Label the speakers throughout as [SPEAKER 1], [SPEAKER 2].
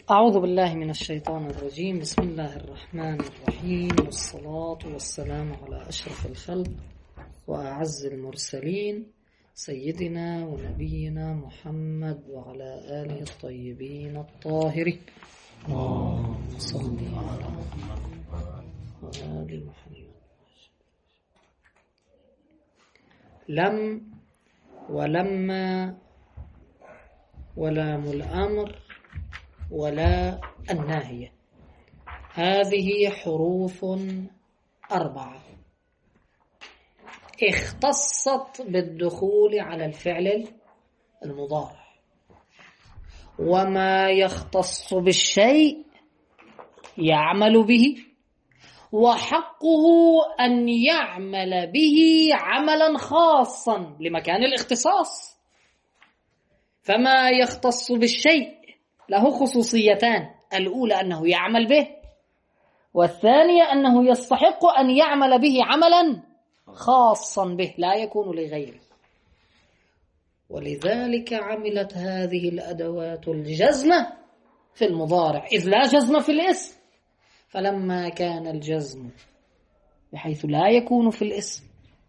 [SPEAKER 1] أعوذ بالله من الشيطان الرجيم. بسم الله الرحمن الرحيم، والصلاة والسلام على أشرف الخلق وأعز المرسلين سيدنا ونبينا محمد وعلى آله الطيبين الطاهرين. اللهم صل على وآل محمد. لم ولما ولام الأمر ولا الناهية، هذه حروف 4 اختصت بالدخول على الفعل المضارع، وما يختص بالشيء يعمل به، وحقه أن يعمل به عملا خاصا لمكان الاختصاص. فما يختص بالشيء له خصوصيتان، الأولى أنه يعمل به، والثانية أنه يستحق أن يعمل به عملا خاصا به لا يكون لغيره. ولذلك عملت هذه الأدوات الجزمة في المضارع، إذ لا جزم في الاسم. فلما كان الجزم بحيث لا يكون في الاسم،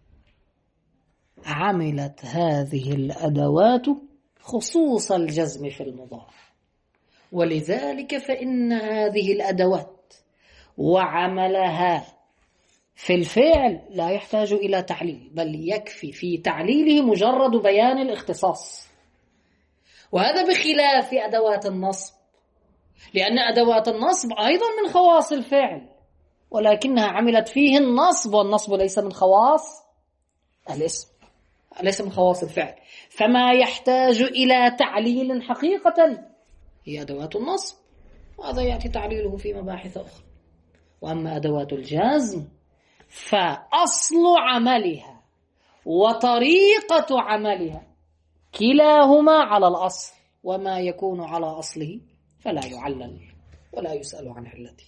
[SPEAKER 1] عملت هذه الأدوات خصوص الجزم في المضارع. ولذلك فإن هذه الأدوات وعملها في الفعل لا يحتاج إلى تعليل، بل يكفي في تعليله مجرد بيان الاختصاص. وهذا بخلاف أدوات النصب، لأن أدوات النصب أيضا من خواص الفعل، ولكنها عملت فيه النصب، والنصب ليس من خواص الاسم، ليس من خواص الفعل، فما يحتاج إلى تعليل حقيقة هي أدوات النصب، وهذا يأتي تعليله في مباحث أخرى. وأما أدوات الجزم فأصل عملها وطريقة عملها كلاهما على الأصل، وما يكون على أصله فلا يعلل ولا يسأل عن علته.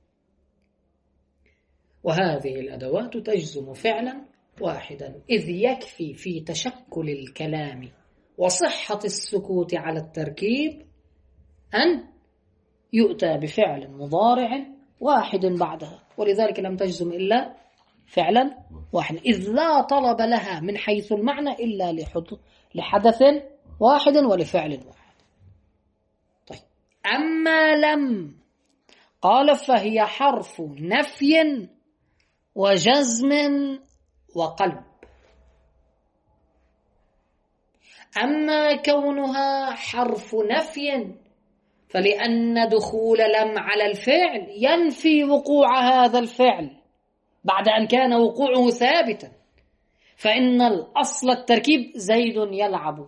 [SPEAKER 1] وهذه الأدوات تجزم فعلا واحدا، إذ يكفي في تشكل الكلام وصحة السكوت على التركيب أن يؤتى بفعل مضارع واحد بعدها، ولذلك لم تجزم إلا فعلا واحد، إذ لا طلب لها من حيث المعنى إلا لحدث واحد ولفعل واحد. طيب، أما لم قال فهي حرف نفي وجزم وقلب. أما كونها حرف نفي فلأن دخول لم على الفعل ينفي وقوع هذا الفعل بعد أن كان وقوعه ثابتا، فإن الأصل التركيب زيد يلعب،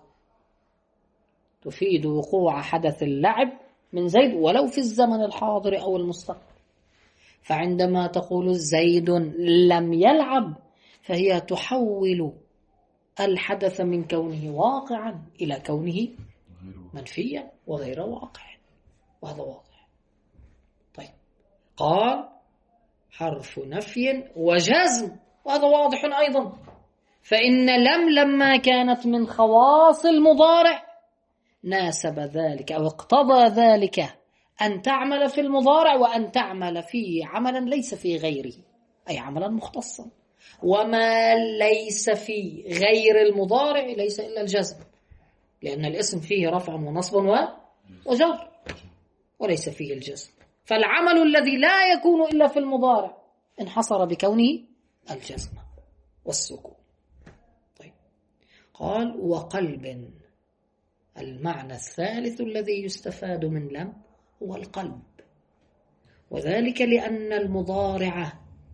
[SPEAKER 1] تفيد وقوع حدث اللعب من زيد ولو في الزمن الحاضر أو المستقبل. فعندما تقول زيد لم يلعب فهي تحول الحدث من كونه واقعا إلى كونه منفيا وغير واقع، وهذا واضح. طيب، قال حرف نفي وجزم، وهذا واضح أيضا، فإن لما كانت من خواص المضارع ناسب ذلك أو اقتضى ذلك أن تعمل في المضارع، وأن تعمل فيه عملا ليس في غيره، أي عملا مختصا. وما ليس في غير المضارع ليس إلا الجزم، لأن الاسم فيه رفع ونصب وجر، وليس فيه الجزم. فالعمل الذي لا يكون إلا في المضارع انحصر بكونه الجزم والسكون. طيب، قال وقلب. المعنى الثالث الذي يستفاد من لم هو القلب، وذلك لأن المضارع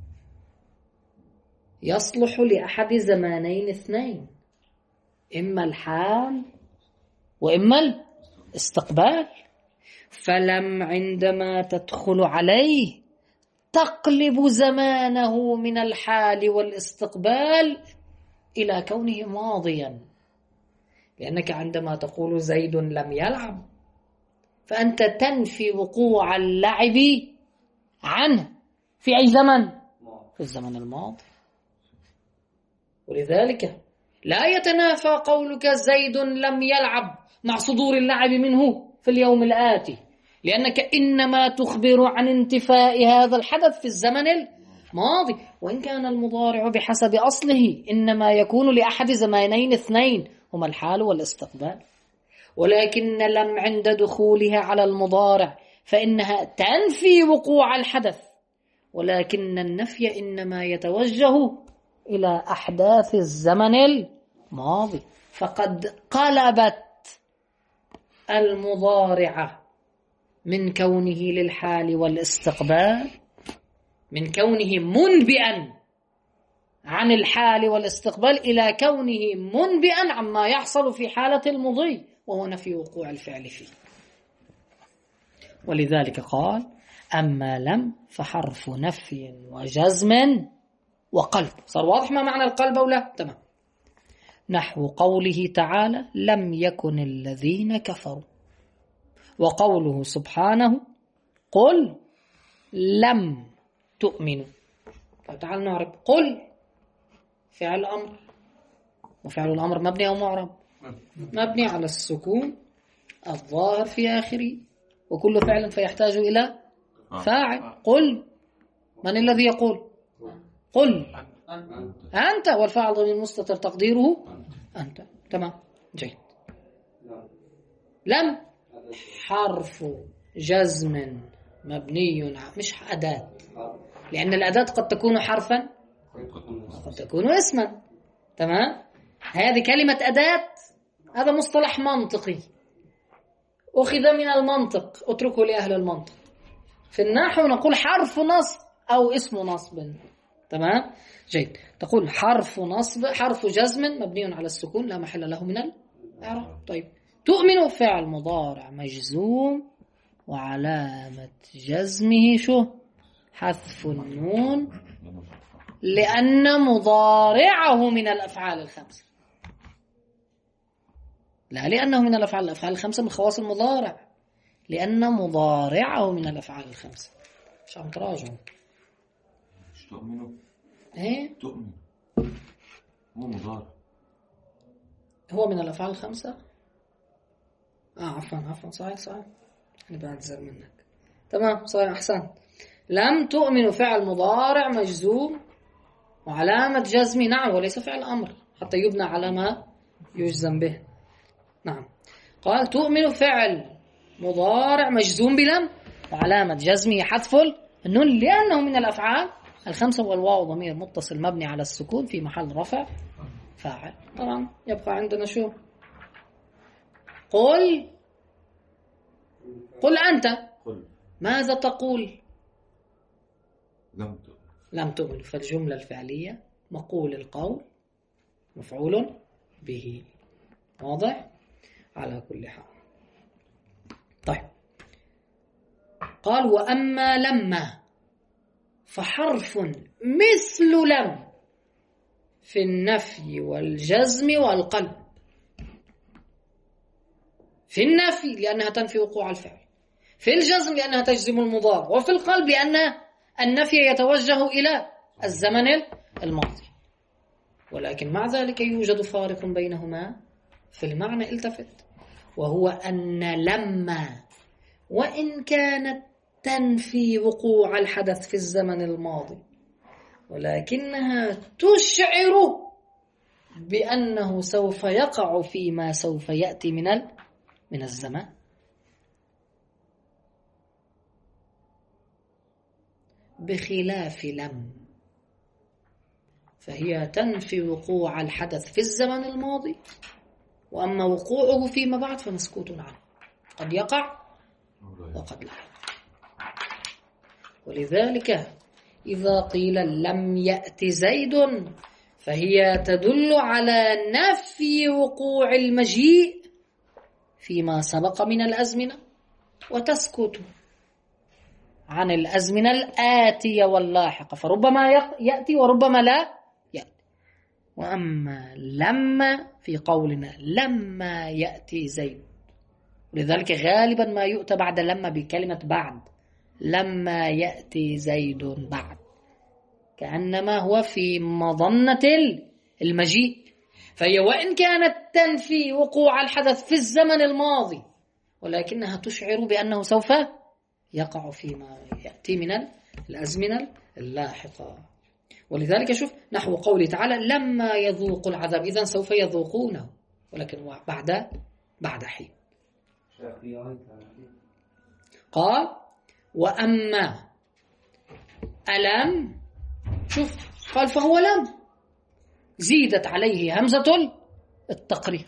[SPEAKER 1] يصلح لأحد زمانين اثنين، إما الحال وإما الاستقبال. فلم عندما تدخل عليه تقلب زمانه من الحال والاستقبال إلى كونه ماضيا، لأنك عندما تقول زيد لم يلعب فأنت تنفي وقوع اللعب عنه في أي زمن؟ في الزمن الماضي. ولذلك لا يتنافى قولك زيد لم يلعب مع صدور اللعب منه في اليوم الآتي، لأنك إنما تخبر عن انتفاء هذا الحدث في الزمن الماضي، وإن كان المضارع بحسب أصله إنما يكون لأحد زمانين اثنين هما الحال والاستقبال، ولكن لم عند دخولها على المضارع فإنها تنفي وقوع الحدث، ولكن النفي إنما يتوجه إلى أحداث الزمن الماضي، فقد قلبت المضارع من كونه للحال والاستقبال، من كونه منبئا عن الحال والاستقبال إلى كونه منبئا عما يحصل في حالة المضي، وهو نفي وقوع الفعل فيه. ولذلك قال: أما لم فحرف نفي وجزم وقلب. صار واضح ما معنى القلب أو لا؟ تمام. نحو قوله تعالى: لم يكن الذين كفروا، وقوله سبحانه: قل لم تؤمنوا. فتعال نعرف. قل فعل أمر، وفعل الأمر مبني أو معرب؟ مبني على السكون الظاهر في آخره، وكل فعل فيحتاج إلى فاعل. قل، من الذي يقول؟ قل أنت، والفاعل ضمير مستتر تقديره أنت. تمام، جيد. لم حرف جزم مبني، مش أداة، لأن الأداة قد تكون حرفا قد تكون اسما. تمام، هذه كلمة أداة، هذا مصطلح منطقي أخذ من المنطق، اتركه لأهل المنطق. في النحو نقول حرف نصب أو اسم نصب. تمام، جيد. تقول حرف نصب، حرف جزم مبني على السكون لا محل له من الإعراب. طيب، تؤمن فعل مضارع مجزوم وعلامة جزمه شو؟ حذف النون، لأن مضارعه من الأفعال الخمسة. لا لأنه من الأفعال الخمسة من خواص المضارع، لأن مضارعه من الأفعال الخمسة. مش عم تراجعوا؟
[SPEAKER 2] مش تؤمنوا؟
[SPEAKER 1] ايه؟
[SPEAKER 2] تؤمن هو مضارع،
[SPEAKER 1] هو من الأفعال الخمسة. عفوا، صحيح أنا بعتذر منك. تمام، صحيح، أحسن. لم تؤمن فعل مضارع مجزوم وعلامة جزمه، نعم، وليس فعل أمر حتى يبنى على ما يجزم به. نعم، قال تؤمن فعل مضارع مجزوم بلم وعلامة جزمه حذف النون، لأنه من الأفعال الخمسة، والواو ضمير متصل مبني على السكون في محل رفع فاعل. طبعا يبقى عندنا شو؟ قل أنت. ماذا تقول؟ لم تؤمن. فالجملة الفعلية مقول القول مفعول به. واضح؟ على كل حال. طيب، قال وأما لما فحرف مثل لم في النفي والجزم والقلب. في النفي لأنها تنفي وقوع الفعل، في الجزم لأنها تجزم المضارع، وفي القلب لأن النفي يتوجه إلى الزمن الماضي. ولكن مع ذلك يوجد فارق بينهما في المعنى، التفت، وهو أن لما وإن كانت تنفي وقوع الحدث في الزمن الماضي، ولكنها تشعر بأنه سوف يقع فيما سوف يأتي من الزمان. بخلاف لم، فهي تنفي وقوع الحدث في الزمن الماضي، وأما وقوعه فيما بعد فمسكوت عنه، قد يقع وقد لا. ولذلك إذا قيل لم يأت زيد فهي تدل على نفي وقوع المجيء فيما سبق من الأزمنة، وتسكت عن الأزمنة الآتية واللاحقة، فربما يأتي وربما لا يأتي. وأما لما في قولنا لما يأتي زيد، ولذلك غالبا ما يؤتى بعد لما بكلمة بعد، لما يأتي زيد بعد، كأنما هو في مظنة المجيء. فهي وإن كانت تنفي وقوع الحدث في الزمن الماضي، ولكنها تشعر بأنه سوف يقع فيما يأتي من الأزمنة اللاحقة. ولذلك شوف نحو قوله تعالى لما يذوقوا العذاب، إذن سوف يذوقونه ولكن بعد حين. قال وأما ألم، شوف قال فهو لم، زيدت عليه همزة التقرير.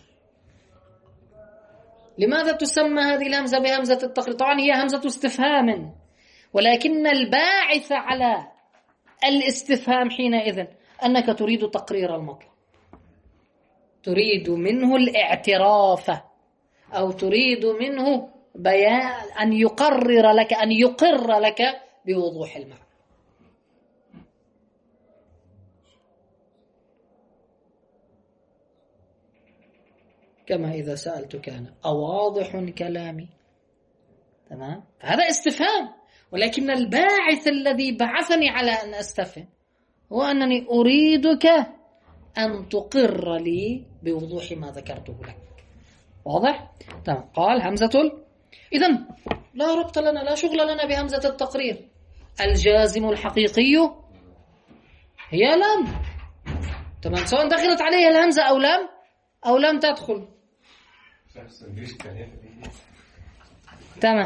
[SPEAKER 1] لماذا تسمى هذه الهمزة بهمزة التقرير؟ طبعا هي همزة استفهام، ولكن الباعث على الاستفهام حينئذ أنك تريد تقرير المطلب، تريد منه الاعتراف، أو تريد منه بيان أن يقرر لك بوضوح المعنى. كما إذا سألتك أنا أواضح كلامي؟ تمام، فهذا استفهام، ولكن الباعث الذي بعثني على أن أستفهم هو أنني أريدك أن تقر لي بوضوح ما ذكرته لك. واضح؟ تمام. قال همزة إذن لا ربط لنا، لا شغل لنا بهمزة التقرير. الجازم الحقيقي هي لم، تمام، سواء دخلت عليه الهمزة أو لم تدخل. تمام.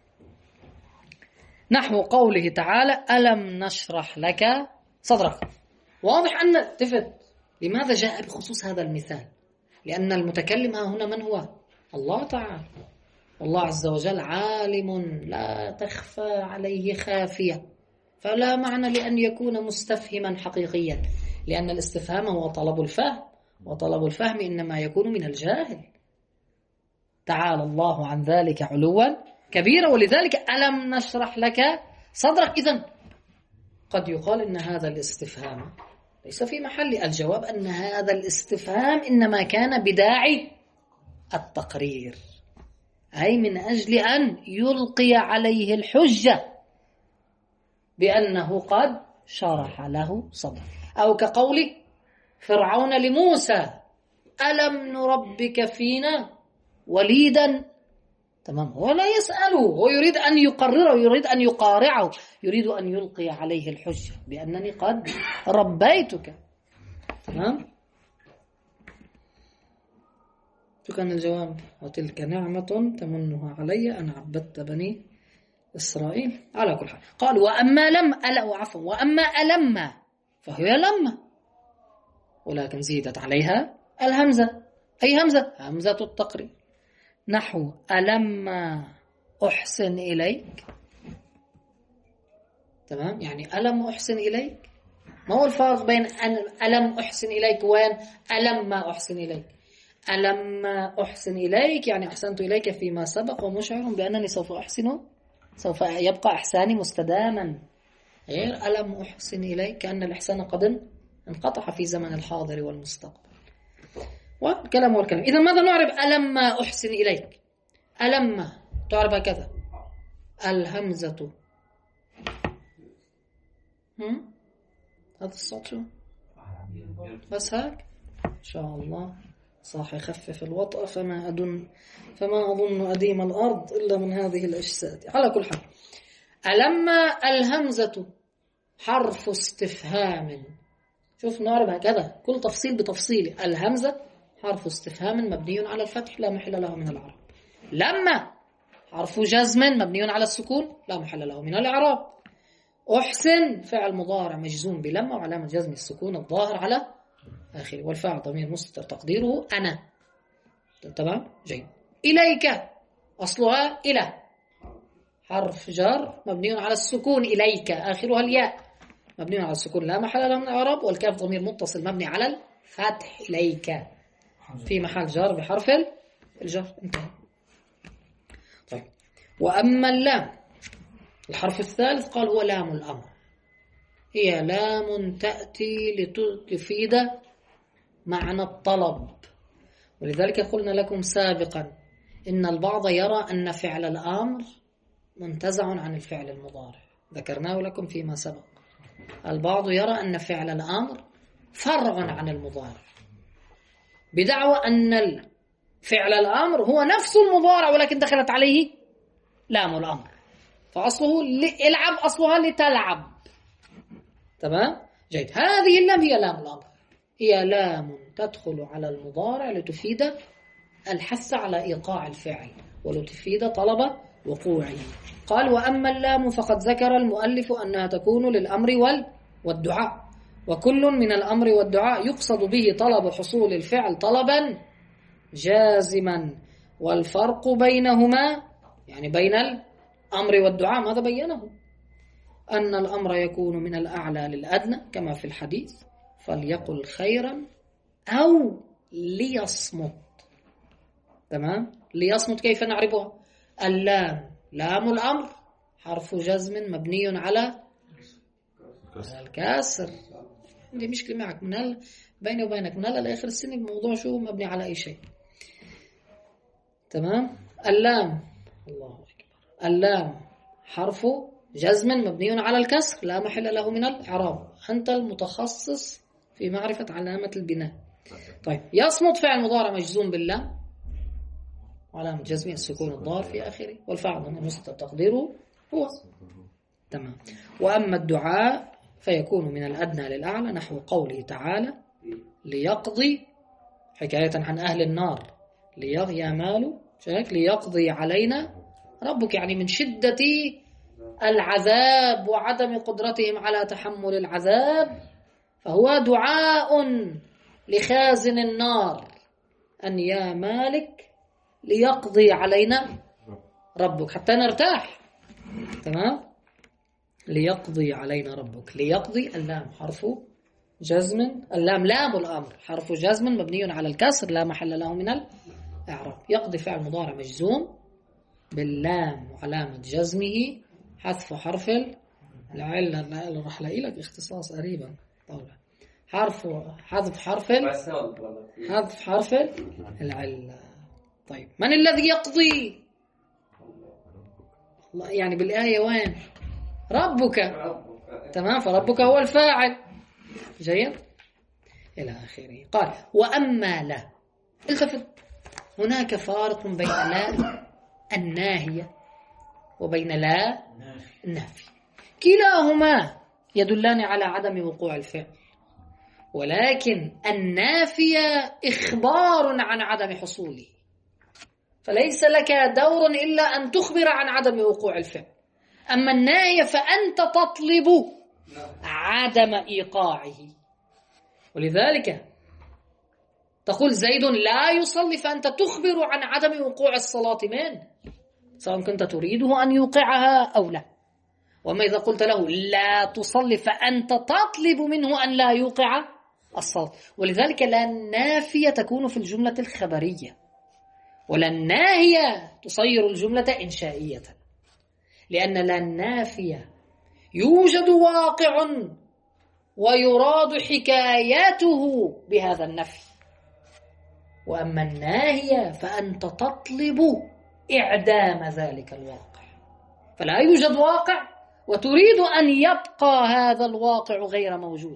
[SPEAKER 1] نحو قوله تعالى ألم نشرح لك صدرك. واضح أن تفت لماذا جاء بخصوص هذا المثال؟ لأن المتكلم هنا من هو؟ الله تعالى. والله عز وجل عالم لا تخفى عليه خافية، فلا معنى لأن يكون مستفهما حقيقيا، لأن الاستفهام هو طلب الفهم، وطلب الفهم إنما يكون من الجاهل. تعالى الله عن ذلك علوا كبيرا. ولذلك ألم نشرح لك صدرك. إذن قد يقال إن هذا الاستفهام ليس في محل الجواب، أن هذا الاستفهام إنما كان بداعي التقرير، أي من أجل أن يلقي عليه الحجة بأنه قد شرح له صدره. أو كقول فرعون لموسى ألم نربك فينا وليدا. تمام، هو لا يسأله، هو يريد أن يقرره، يريد أن يقارعه، يريد أن يلقي عليه الحجة بأنني قد ربيتك. تمام. فكان الجواب وتلك نعمة تمنها علي أن عبدت بني إسرائيل. على كل حال قال وأما لم وأما ألم فهي لما، ولكن زيدت عليها الهمزة. أي همزة التقرير. نحو ألم أحسن إليك. تمام، يعني ألم أحسن إليك. ما هو الفرق بين ألم أحسن إليك وين ألم ما أحسن إليك؟ ألم أحسن إليك يعني أحسنت إليك فيما سبق ومشعر بأنني سوف يبقى إحساني مستداما، غير ألم أحسن إليك كأن الإحسان قد انقطع في زمن الحاضر والمستقبل. والكلام والكلام. إذا ماذا نعرف ألم أحسن إليك؟ ألم تعرف كذا الهمزة. هذا الصوت شو؟ بس هيك إن شاء الله صح يخفف الوطأ، فما أظن أديم الأرض إلا من هذه الأجساد. على كل حال ألم الهمزة حرف استفهام. شوف نعرف هكذا كل تفصيل بتفصيل. الهمزة حرف استفهام مبني على الفتح لا محل له من الإعراب. لما حرف جزم مبني على السكون لا محل له من الإعراب. أحسن فعل مضارع مجزوم بلما وعلامة جزم السكون الظاهر على آخره، والفاعل ضمير مستتر تقديره أنا. تمام جيد. إليك أصلها إلى، حرف جر مبني على السكون، إليك آخرها الياء مبني على السكون لا محل له من الإعراب، والكاف ضمير متصل مبني على الفتح، إليك في محل جر بحرف الجر. انتهى. طيب وأما اللام الحرف الثالث قال هو لام الأمر. هي لام تأتي لتفيد معنى الطلب. ولذلك قلنا لكم سابقا إن البعض يرى أن فعل الأمر منتزع عن الفعل المضارع، ذكرناه لكم فيما سبق. البعض يرى أن فعل الأمر فرع عن المضارع، بدعوى أن فعل الأمر هو نفس المضارع ولكن دخلت عليه لام الأمر، فأصله العب، أصلها لتلعب. تمام؟ جيد. هذه اللام هي لام الأمر، هي لام تدخل على المضارع لتفيد الحث على إيقاع الفعل ولتفيد طلب وقوعه. قال: وأما اللام فقد ذكر المؤلف أنها تكون للأمر والدعاء، وكل من الأمر والدعاء يقصد به طلب حصول الفعل طلبا جازما، والفرق بينهما يعني بين الأمر والدعاء ماذا بينه؟ أن الأمر يكون من الأعلى للأدنى كما في الحديث: فليقل خيرا أو ليصمت. تمام؟ ليصمت كيف نعرفها؟ اللام لام الأمر حرف جزم مبني على الكسر. عندي مشكلة معك من بيني وبينك من هلا لآخر السنة الموضوع شو مبني على أي شيء. تمام؟ اللام الله أكبر، اللام حرف جزم مبني على الكسر لا محل له من الإعراب، أنت المتخصص في معرفة علامة البناء. طيب، يصمت فعل مضارع مجزوم باللام وعلامة جزمه السكون الظاهر في آخره، والفاعل مستتر تقديره هو. تمام. وأما الدعاء فيكون من الأدنى للأعلى نحو قوله تعالى: ليقضي، حكاية عن أهل النار، يا مال ليقضي علينا ربك، يعني من شدة العذاب وعدم قدرتهم على تحمل العذاب، فهو دعاء لخازن النار أن يا مالك ليقضي علينا ربك حتى نرتاح. تمام؟ ليقضي علينا ربك. ليقضي اللام حرف جزم، اللام لام الأمر حرف جزم مبني على الكسر لا محل له من الإعراب. يقضي فعل مضارع مجزوم باللام وعلامة جزمه حذف حرف العلة. راح الاقي لك اختصاص قريبا طبعا. حذف حرف العلة. طيب، من الذي يقضي؟ الله، يعني بالآية وين؟ ربك. تمام، فربك هو الفاعل. جيد إلى آخره. قال: وأما لا، التفت، هناك فارق بين لا الناهية وبين لا النافية، كلاهما يدلان على عدم وقوع الفعل، ولكن النافية إخبار عن عدم حصوله، فليس لك دور إلا أن تخبر عن عدم وقوع الفعل. أما الناهية فأنت تطلب عدم إيقاعه، ولذلك تقول زيد لا يصلي، فأنت تخبر عن عدم وقوع الصلاة منه، سواء كنت تريده أن يوقعها أو لا. وما إذا قلت له لا تصلي فأنت تطلب منه أن لا يوقع الصلاة. ولذلك لا النافية تكون في الجملة الخبرية، ولا الناهية تصير الجملة إنشائية، لأن لا النافية يوجد واقع ويراد حكايته بهذا النفي، وأما الناهية فأنت تطلب إعدام ذلك الواقع، فلا يوجد واقع وتريد أن يبقى هذا الواقع غير موجود.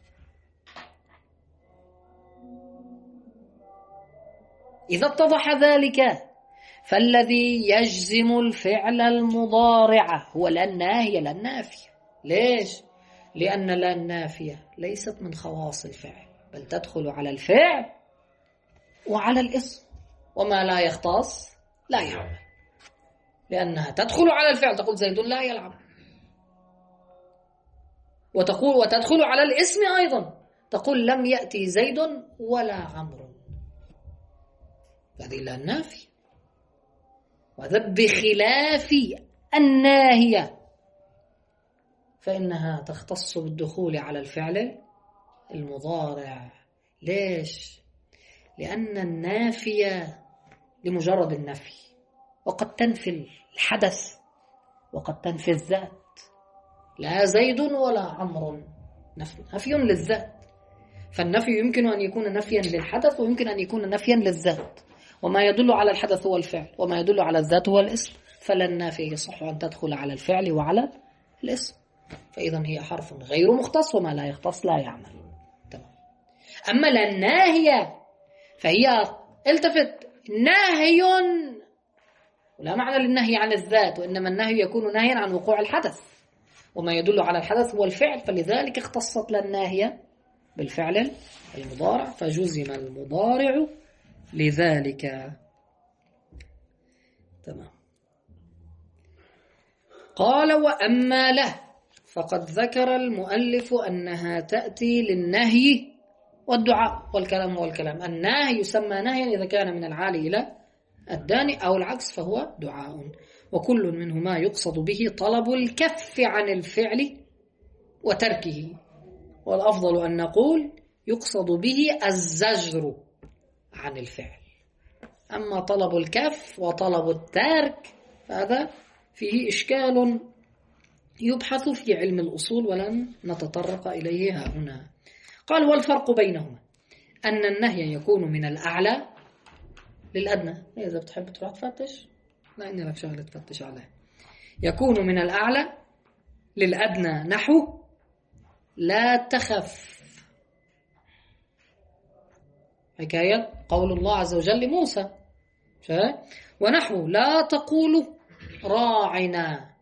[SPEAKER 1] إذا اتضح ذلك فالذي يجزم الفعل المضارع هو لا الناهية لا النافية. ليش؟ لأن لا النافية ليست من خواص الفعل، بل تدخل على الفعل وعلى الاسم، وما لا يختص لا يعمل، لأنها تدخل على الفعل، تقول زيد لا يلعب، وتدخل على الاسم أيضا، تقول لم يأتي زيد ولا عمرو، هذه لا النافية. وهذا بخلاف الناهية، فإنها تختص بالدخول على الفعل المضارع. ليش؟ لأن النافية لمجرد النفي، وقد تنفي الحدث وقد تنفي الذات. لا زيد ولا عمرو، نفي للذات، فالنفي يمكن أن يكون نفيا للحدث ويمكن أن يكون نفيا للذات، وما يدل على الحدث هو الفعل وما يدل على الذات هو الاسم، فلا النافية يصح أن تدخل على الفعل وعلى الاسم، فإذا هي حرف غير مختص، وما لا يختص لا يعمل. تمام. أما لا الناهية فهي، التفت، نهي، ولا معنى للنهي عن الذات، وإنما النهي يكون نهيا عن وقوع الحدث، وما يدل على الحدث هو الفعل، فلذلك اختصت الناهية بالفعل المضارع، فجزم المضارع لذلك. تمام. قال وأما له فقد ذكر المؤلف أنها تأتي للنهي والدعاء والكلام والكلام. النهي يسمى نهيا إذا كان من العالي إلى الداني، أو العكس فهو دعاء، وكل منهما يقصد به طلب الكف عن الفعل وتركه، والأفضل أن نقول يقصد به الزجر عن الفعل. أما طلب الكف وطلب الترك فهذا فيه إشكال يبحث في علم الأصول ولن نتطرق إليه هنا. قال والفرق بينهما أن النهي يكون من الأعلى للأدنى. إذا بتحب تروح تفتش، لا إني لك شغلة تفتش عليه. يكون من الأعلى للأدنى نحو لا تخف، حكاية قول الله عز وجل لموسى، ونحو لا تقولوا راعنا،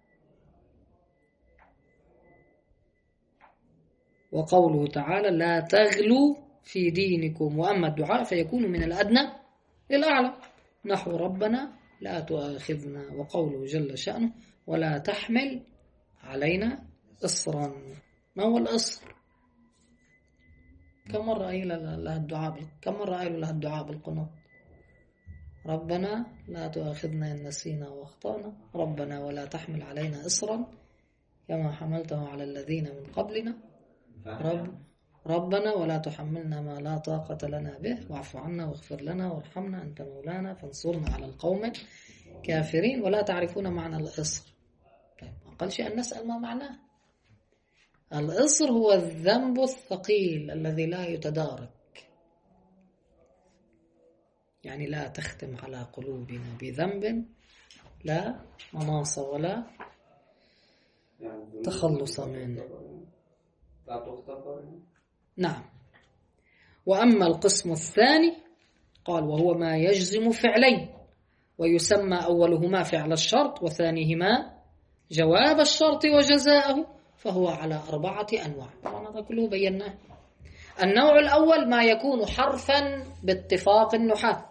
[SPEAKER 1] وقوله تعالى لا تغلوا في دينكم. وأما الدعاء فيكون من الأدنى للأعلى نحو ربنا لا تؤاخذنا، وقوله جل شأنه ولا تحمل علينا إصرا. ما هو الإصر؟ كم مرة قيل لها الدعاء بالقنوط؟ ربنا لا تؤاخذنا إن نسينا وأخطأنا، ربنا ولا تحمل علينا إصرا كما حملته على الذين من قبلنا، ربنا ولا تحملنا ما لا طاقة لنا به واعف عنا واغفر لنا وارحمنا أنت مولانا فانصرنا على القوم الكافرين. ولا تعرفون معنى الإصر. طيب أقل شيء أن نسأل ما معناه. الإصر هو الذنب الثقيل الذي لا يتدارك، يعني لا تختم على قلوبنا بذنب لا مناص ولا تخلص منه. نعم. وأما القسم الثاني قال وهو ما يجزم فعلين، ويسمى أولهما فعل الشرط وثانيهما جواب الشرط وجزاءه، فهو على 4 أنواع. طبعا هذا كله بيناه. النوع الأول ما يكون حرفا باتفاق النحاة،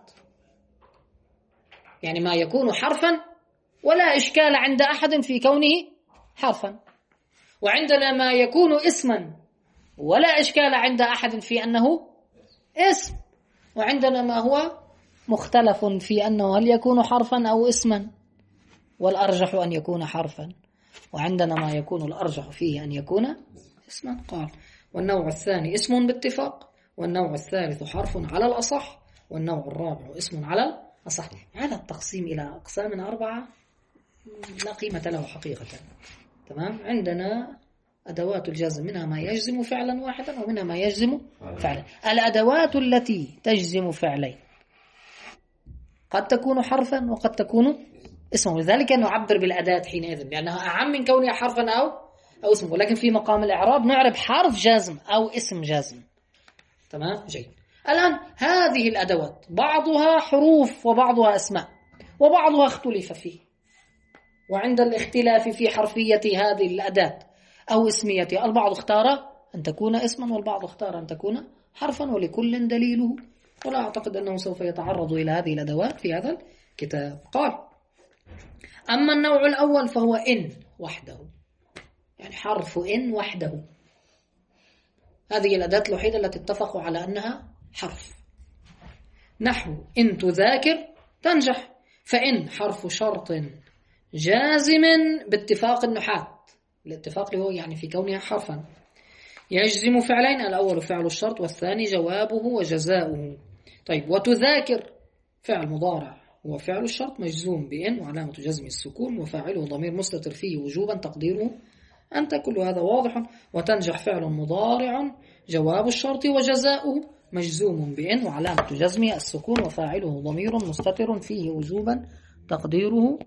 [SPEAKER 1] يعني ما يكون حرفا ولا إشكال عند أحد في كونه حرفا، وعندنا ما يكون اسما ولا إشكال عند أحد في أنه اسم، وعندنا ما هو مختلف في أنه هل يكون حرفا أو اسما، والأرجح أن يكون حرفا، وعندنا ما يكون الأرجح فيه أن يكون اسما. قال والنوع الثاني اسم باتفاق، والنوع الثالث حرف على الأصح، والنوع الرابع اسم على الأصح. هذا التقسيم إلى أقسام 4 لا قيمة له حقيقة. تمام. عندنا أدوات الجزم منها ما يجزم فعلا واحدا ومنها ما يجزم فعلا. الأدوات التي تجزم فعلين قد تكون حرفا وقد تكون اسما، لذلك نعبر بالأداة حينئذ لأنها أعم من كونها حرفا أو اسم، ولكن في مقام الإعراب نعرب حرف جازم أو اسم جازم. تمام. جيد. الآن هذه الأدوات بعضها حروف وبعضها أسماء، وبعضها اختلف فيه، وعند الاختلاف في حرفية هذه الأداة أو اسميتها البعض اختار أن تكون اسما والبعض اختار أن تكون حرفا، ولكل دليله، ولا أعتقد أنه سوف يتعرض إلى هذه الأدوات في هذا الكتاب. قال أما النوع الأول فهو إن وحده، يعني حرف إن وحده، هذه الأداة الوحيدة التي اتفقوا على أنها حرف. نحو إن تذاكر تنجح، فإن حرف شرط جازم باتفاق النحاة، الاتفاق اللي هو يعني في كونها حرفا، يجزم فعلين، الأول فعل الشرط والثاني جوابه وجزاؤه. طيب وتذاكر فعل مضارع هو فعل الشرط مجزوم بإن وعلامة جزم السكون، وفاعله ضمير مستتر فيه وجوبا تقديره أنت، كل هذا واضح. وتنجح فعل مضارع جواب الشرط وجزاؤه مجزوم بإن وعلامة جزمه السكون، وفاعله ضمير مستتر فيه وجوبا تقديره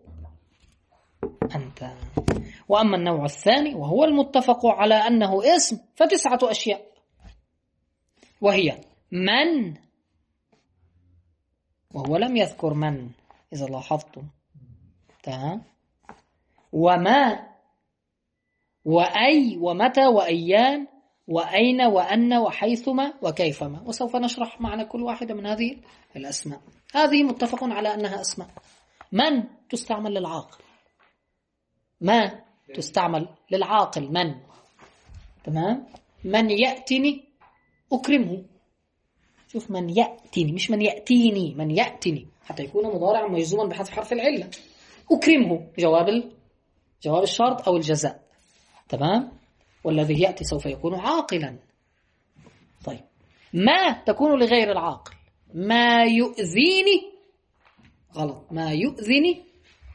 [SPEAKER 1] أنت. وأما النوع الثاني وهو المتفق على أنه اسم ف9 أشياء، وهي من وهو لم يذكر من إذا لاحظتم. تمام. وما وأي ومتى وأيان وأين وأن وحيثما وكيفما، وسوف نشرح معنى كل واحدة من هذه الأسماء. هذه متفق على أنها أسماء. من تستعمل للعاقل، ما تستعمل للعاقل من. تمام. من يأتني أكرمه. شوف، من يأتني مش من يأتيني، من يأتني حتى يكون مضارعا مجزوما بحذف حرف العلة. أكرمه جواب الشرط أو الجزاء. تمام. والذي يأتي سوف يكون عاقلا. طيب، ما تكون لغير العاقل. ما يؤذيني غلط، ما يؤذني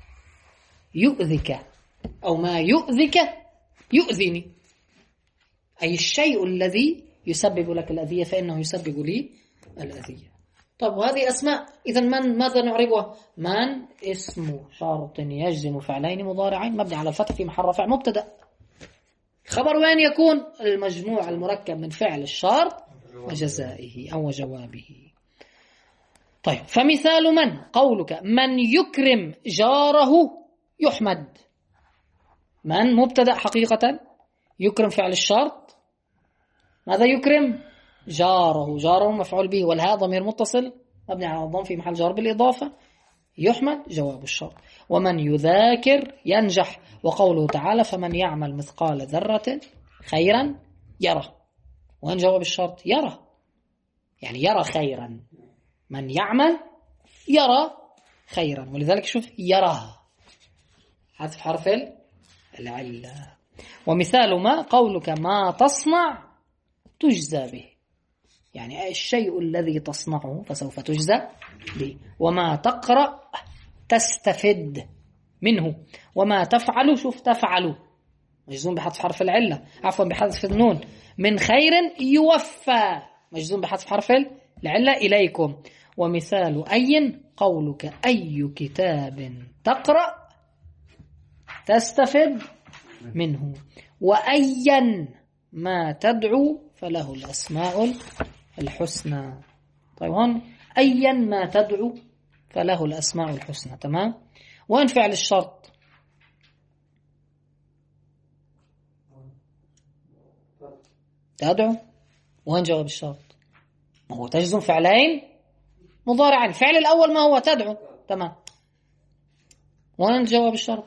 [SPEAKER 1] يؤذك، أو ما يؤذك يؤذني، أي الشيء الذي يسبب لك الأذية فإنه يسبب لي الأذية. طب وهذه أسماء، إذا من ماذا نعربها؟ من اسم شرط يجزم فعلين مضارعين مبني على الفتح في محل رفع مبتدأ. خبر وين يكون؟ المجموع المركب من فعل الشرط وجزائه أو جوابه. طيب، فمثال من قولك من يكرم جاره يحمد. من مبتدأ حقيقة، يكرم فعل الشرط. ماذا يكرم؟ جاره مفعول به، والهاء ضمير متصل مبني على الضم في محل جر بالإضافة. يحمد جواب الشرط. ومن يذاكر ينجح، وقوله تعالى فمن يعمل مثقال ذرة خيرا يره. وين جواب الشرط؟ يرى، يعني يرى خيرا. من يعمل يرى خيرا، ولذلك شوف يراه حذف حرف العلة. ومثال ما قولك ما تصنع تجزى به، يعني الشيء الذي تصنعه فسوف تجزى به. وما تقرأ تستفد منه. وما تفعل، شوف تفعل مجزوم بحذف حرف العلة، عفوا بحذف النون. من خير يوفى مجزوم بحذف حرف العلة إليكم. ومثال أي قولك أي كتاب تقرأ تستفد منه. وأيا ما تدعو فله الأسماء الحسنى. طيب، هون أيا ما تدعو فله الأسماء الحسنى. تمام. وين فعل الشرط؟ تدعو. وين جواب الشرط؟ ما هو تجزم فعلين مضارعين. الفعل الأول ما هو؟ تدعو. تمام. وين جواب الشرط؟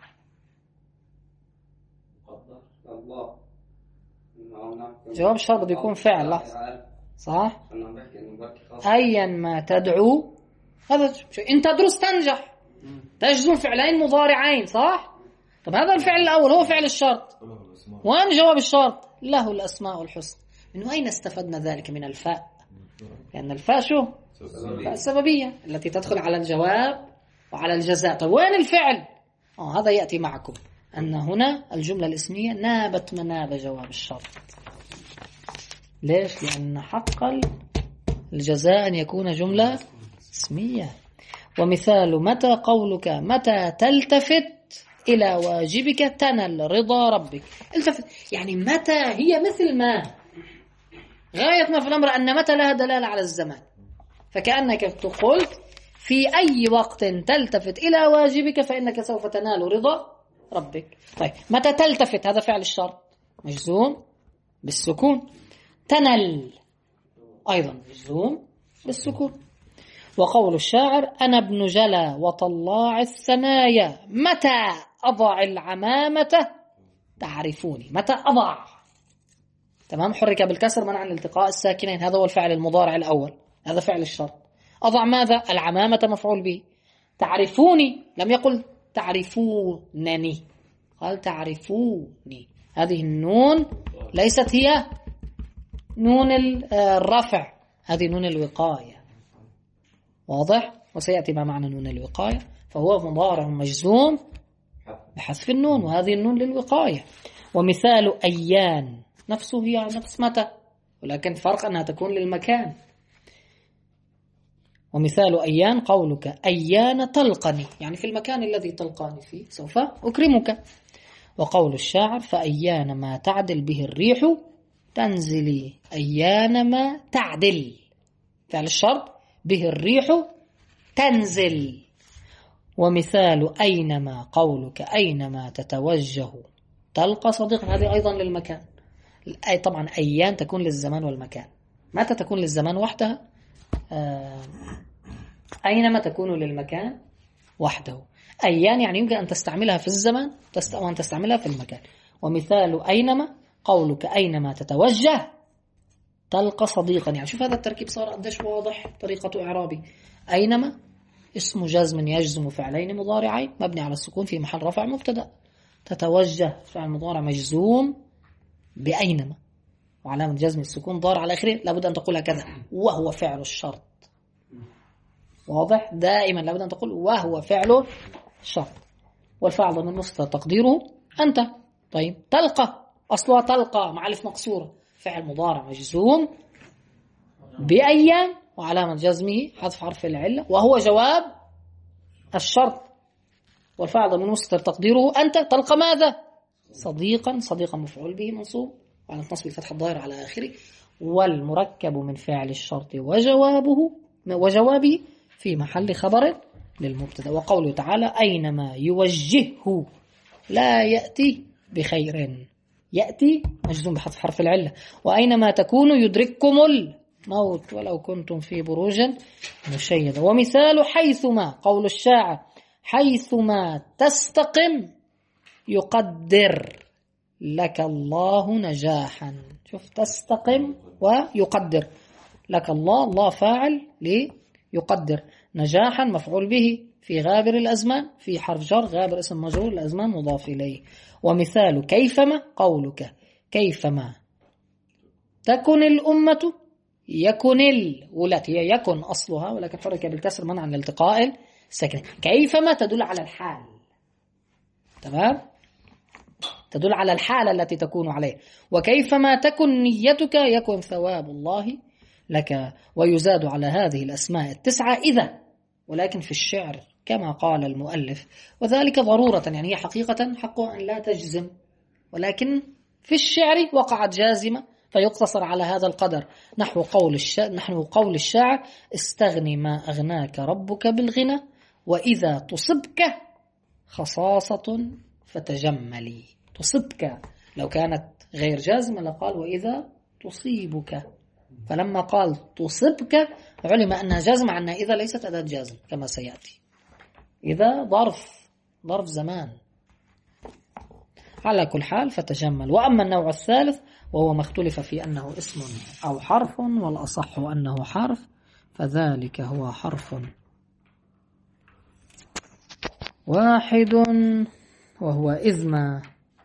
[SPEAKER 1] جواب الشرط بيكون فعل. لحظة، صح؟ أيا ما تدعو، هذا إن تدرس تنجح، تجزم فعلين مضارعين، صح؟ طب هذا الفعل الأول هو فعل الشرط. وين جواب الشرط؟ له الأسماء الحسنى. من أين استفدنا ذلك؟ من الفاء، لأن الفاء شو؟ الفاء السببية التي تدخل على الجواب وعلى الجزاء. طيب وين الفعل؟ هذا يأتي معكم أن هنا الجملة الاسمية نابت مناب جواب الشرط. ليش؟ لأن حق الجزاء أن يكون جملة اسمية. ومثال متى قولك متى تلتفت إلى واجبك تنل رضا ربك. التفت يعني متى هي مثل ما، غاية ما في الأمر أن متى لها دلالة على الزمان، فكأنك قلت في أي وقت تلتفت إلى واجبك فإنك سوف تنال رضا ربك. طيب متى تلتفت؟ هذا فعل الشرط مجزوم بالسكون. تنل أيضا مجزوم بالسكون. وقول الشاعر أنا ابن جلا وطلاع الثنايا متى أضع العمامة تعرفوني. متى أضع، تمام، حرك بالكسر منعا لالتقاء الساكنين، هذا هو الفعل المضارع الأول، هذا فعل الشرط. أضع ماذا؟ العمامة مفعول به. تعرفوني لم يقل تعرفونني، قال تعرفوني. هذه النون ليست هي نون الرفع، هذه نون الوقاية. واضح؟ وسيأتي ما معنى نون الوقاية. فهو مضارع مجزوم بحذف النون، وهذه النون للوقاية. ومثال أيان نفسه هي نفس متى، ولكن فرق أنها تكون للمكان. ومثال أيان قولك أيان تلقني، يعني في المكان الذي تلقاني فيه سوف أكرمك. وقول الشاعر فأيان ما تعدل به الريح تنزلي. أيان ما تعدل فعل الشرط به الريح تنزل. ومثال أينما قولك أينما تتوجه تلقى صديقا، هذه أيضا للمكان. أي طبعا أيان تكون للزمان والمكان. متى تكون للزمان وحدها؟ أينما تكون للمكان وحده. أيان يعني يمكن أن تستعملها في الزمان وأن تستعملها في المكان. ومثال أينما قولك أينما تتوجه تلقى صديقا. يعني شوف هذا التركيب صار قديش واضح طريقة إعرابي. أينما اسم جزم يجزم فعلين مضارعين مبني على السكون في محل رفع مبتدأ. تتوجه فعل مضارع مجزوم بأينما وعلامة جزم السكون ضار على آخره، لابد أن تقول هكذا وهو فعل الشرط. واضح؟ دائما لابد أن تقول وهو فعل الشرط. والفعل ضمير مستتر تقديره أنت. طيب تلقى أصلها تلقى مع ألف مقصورة، فعل مضارع مجزوم بأيام وعلامة جزمه حذف حرف العلة وهو جواب الشرط. والفعل ضمير مستتر تقديره أنت. تلقى ماذا؟ صديقا. صديقا مفعول به منصوب وعلى نصب الفتح الظاهر على آخره. والمركب من فعل الشرط وجوابه في محل خبر للمبتدا. وقوله تعالى أينما يوجهه لا يأتي بخير. يأتي مجزوم بحذف حرف العلة. وأينما تكونوا يدرككم الموت ولو كنتم في بروج مشيدة. ومثال حيثما قول الشاعر حيثما تستقم يقدر لك الله نجاحا. شوف تستقم ويقدر لك الله فاعل ليقدر، نجاحا مفعول به في غابر الأزمان في حرف جر، غابر اسم مجرور الأزمان مضاف إليه. ومثال كيفما قولك كيفما تكن الأمة يكن التي هي يكن أصلها ولكن حرك بالكسر منعا لالتقاء الساكن. كيفما تدل على الحال، تمام، تدل على الحالة التي تكون عليه. وكيفما تكن نيتك يكن ثواب الله لك. ويزاد على هذه الأسماء التسعة إذا، ولكن في الشعر كما قال المؤلف وذلك ضرورة، يعني هي حقيقة حقه أن لا تجزم، ولكن في الشعر وقعت جازمة فيقتصر على هذا القدر. نحو قول الشاعر استغني ما أغناك ربك بالغنى وإذا تصبك خصاصة فتجملي. تصبك لو كانت غير جازمة لقال وإذا تصيبك، فلما قال تصبك علم أنها جازمة أنها إذا ليست أداة جازم كما سيأتي. إذا ظرف زمان. على كل حال فتجمل. وأما النوع الثالث وهو ما اختلف في أنه اسم أو حرف والأصح أنه حرف، فذلك هو حرف واحد وهو إذما.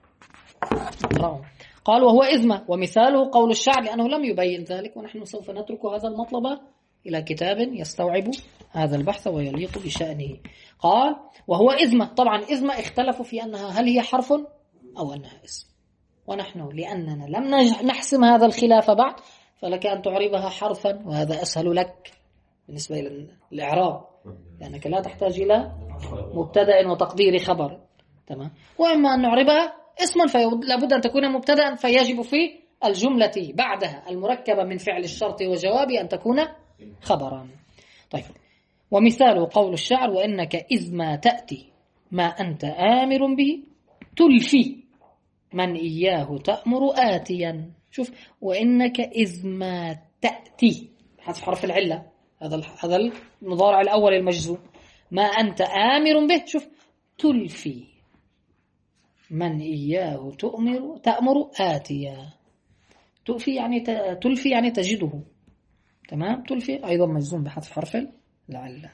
[SPEAKER 1] قال وهو إذما. ومثاله قول الشاعر لأنه لم يبين ذلك، ونحن سوف نترك هذا المطلب إلى كتاب يستوعب هذا البحث ويليق بشأنه. قال وهو إذما. طبعا إذما اختلفوا في أنها هل هي حرف أو أنها اسم، ونحن لأننا لم نحسم هذا الخلاف بعد فلك أن تعربها حرفا وهذا أسهل لك بالنسبة للإعراب، لأنك لا تحتاج إلى مبتدأ وتقدير خبر، تمام. وإما أن نعربها اسما فلابد أن تكون مبتدأ، فيجب في الجملة بعدها المركبة من فعل الشرط وجوابه أن تكون خبرا. طيب. ومثال قول الشاعر وإنك إذ ما تأتي ما أنت آمر به تلفي من إياه تأمر آتيا. شوف وإنك إذ ما تأتي حذف حرف العلة، هذا المضارع الأول المجزوم، ما أنت آمر به. شوف تلفي من إياه تأمر آتيا. تلفي يعني تجده، تمام. تلفي أيضا مجزوم بحذف حرف العلة.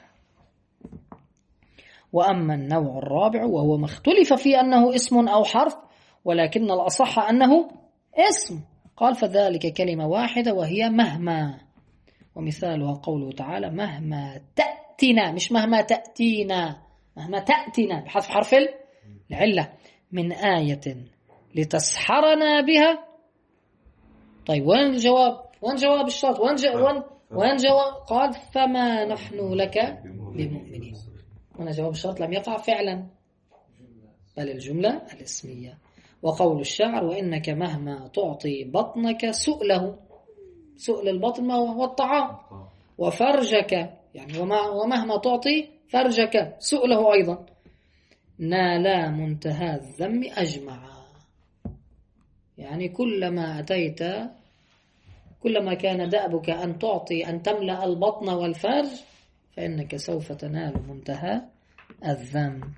[SPEAKER 1] وأما النوع الرابع وهو ما اختلف في أنه اسم أو حرف ولكن الأصح أنه اسم، قال فذلك كلمة واحدة وهي مهما. ومثالها قوله تعالى مهما تأتنا، مش مهما تأتينا، مهما تأتنا بحذف حرف العلة من آية لتسحرنا بها. طيب وين الجواب؟ وين جواب الشرط؟ وين جواب؟ قال فما نحن لك بمؤمنين. هنا جواب الشرط لم يقع فعلا بل الجملة الاسمية. وقول الشاعر وإنك مهما تعطي بطنك سؤله، سؤل البطن ما هو الطعام، وفرجك يعني ومهما تعطي فرجك سؤله أيضا نالا منتهى الذم أجمعا. يعني كلما أتيت كلما كان دأبك أن تعطي أن تملأ البطن والفرج فإنك سوف تنال منتهى الذم.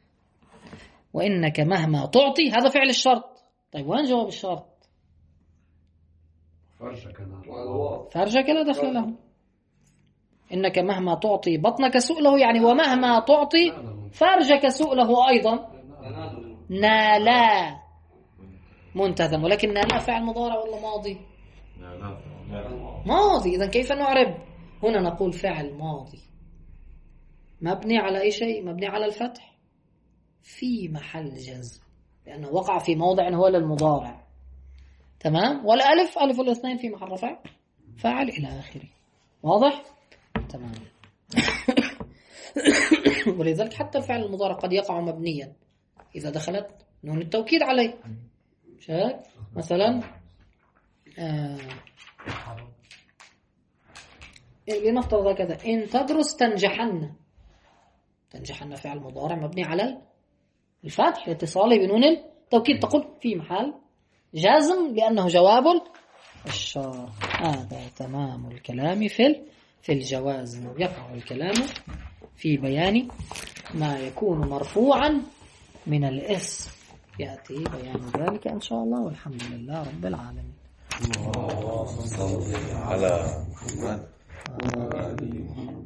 [SPEAKER 1] وإنك مهما تعطي هذا فعل الشرط. طيب وين جواب الشرط؟ فرجك لا دخل له. إنك مهما تعطي بطنك سؤله يعني ومهما تعطي فرجك سؤله أيضا نالا منتهى الذم. ولكن نالا فعل مضارع ولا ماضي؟ ماضي. إذن كيف نعرب؟ هنا نقول فعل ماضي مبني على أي شيء؟ مبني على الفتح في محل جزم لأنه وقع في موضع هو للمضارع. تمام. والألف ألف الاثنين في محل رفع فاعل إلى آخره. واضح؟ تمام. ولذلك حتى الفعل المضارع قد يقع مبنيا إذا دخلت نون التوكيد عليه. شايف مثلا لنفترض هكذا إن تدرس تنجحن. تنجحن فعل مضارع مبني على الفتح لاتصاله بنون التوكيد. تقول في محل جازم لأنه جواب الشرط. هذا تمام الكلام في الجواز. يقع الكلام في بيان ما يكون مرفوعا من الاسم. يأتي بيان ذلك إن شاء الله والحمد لله رب العالمين.
[SPEAKER 3] اللهم صل على محمد.